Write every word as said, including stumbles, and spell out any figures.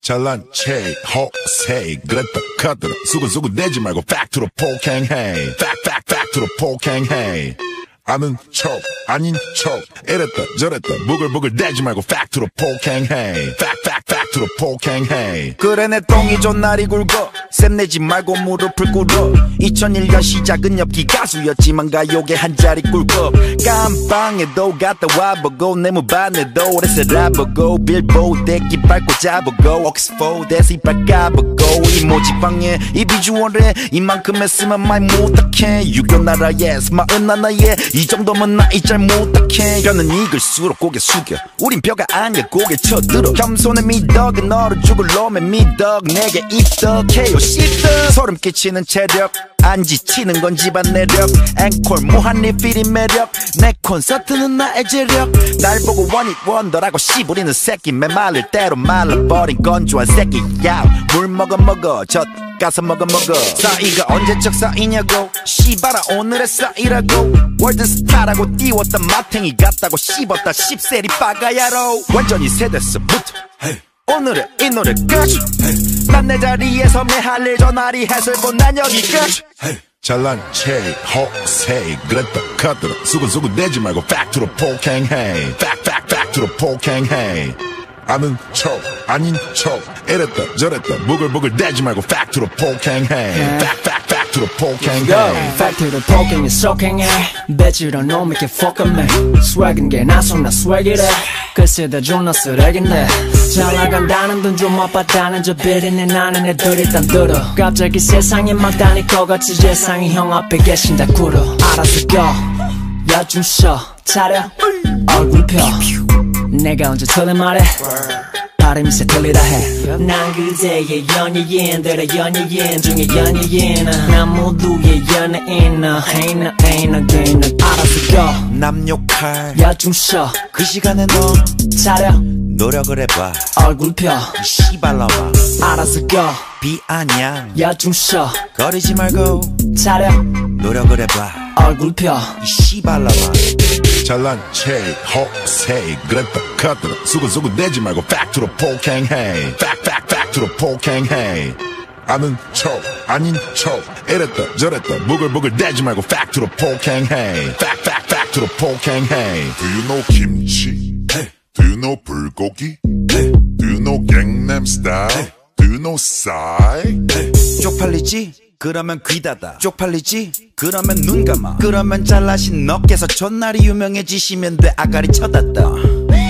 잘난 체 허세 그랬다 카더라 수근수근 대지 말고 팩트로 폭행해 팩팩팩트로 폭행해 아는 척 아닌 척 이랬다 저랬다 부글부글 대지 말고 팩트로 폭행해 팩팩팩트로 폭행해 그래 내 똥이 좀 날이 굵어 샘내지 말고 무릎을 꿇어 이천일 년 시작은 엽기 가수였지만 가요계 한 자리 꿀꺽 깜빵에도 갔다 와보고 내 무반에도 오래 살아보고 빌보드 대기 밟고 잡고 옥스포드에서 이빨 까보고 이 모지방에 이 비주얼에 이만큼 했으면 많이 못하게 유교 나라에서 마흔 하나에 이 정도면 나이 잘 못하게 뼈는 익을수록 고개 숙여 우린 뼈가 아니야 고개 쳐들어 겸손의 미덕은 너를 죽을 놈의 미덕 내게 입덕해요 씹덕 소름 끼치는 체력 안 지치는 건 집안 내력 앵콜 무한리 필이 매력 내 콘서트는 나의 재력 날 보고 원잇 원더라고 씨부리는 새끼 메말릴 대로 말라버린 건조한 새끼야 물 먹어 먹어 젖 가서 먹어 먹어 싸이가 언제적 싸이냐고 씨발아 오늘의 싸이라고 월드스타라고 띄웠던 마탱이 같다고 씹었다 씹세리 빠가야로 완전히 세대서부터 오늘의 이 노래까지 난 내 자리에서 매할 일 전화리 해설본 난 여기까지 잘난 체 허세 그랬다 카더라 수근수근 대지 말고 팩트로 폭행해 팩팩팩트로 폭행해 아는 척 아닌 척 이랬다 저랬다 부글부글 대지 말고 팩트로 폭행해 팩팩팩트로 폭행해 팩트로 폭행해 속행해 배지로 놈 이렇게 fucking me swag인 게 나선 나 swag이래 글쎄 다 존나 쓰레기네 잘 나간다는 돈 좀 못받다는 저 비리네 나는 애들 일단 들어 갑자기 세상에 막 다닐 것 같이 세상이 형 앞에 계신다 꿇어 알아서 껴야 좀 쉬어 차려 얼굴 펴 내가 언제 틀린 말해 발음이 새 틀리다 해 난 그대의 연예인들의 연예인 중에 연예인 난 모두의 연예인 Ain't no ain't no gain 알아서 껴 남욕할 야 좀 쉬어 그 시간에 너 차려 노력을 해봐 얼굴 펴 이 씨발놈아 알아서 껴 비아냥 야 좀 쉬어 거리지 말고 차려 노력을 해봐 얼굴 펴 이 씨발놈아 잘난 체 허세 그랬다 카더라 수근수근 대지 말고 팩트로 폭행해 팩팩팩트로 폭행해 아는 척 아닌 척 이랬다 저랬다 부글부글 대지 말고 팩트로 폭행해 팩팩팩트로 폭행해 Do you know 김치? Do you know 불고기? Do you know Gangnam Style? Do you know 싸이? 쪽팔리지? 그러면 귀 닫아 쪽팔리지? 그러면 눈 감아 그러면 잘나신 너께서 전날이 유명해지시면 돼 아가리 쳐놨다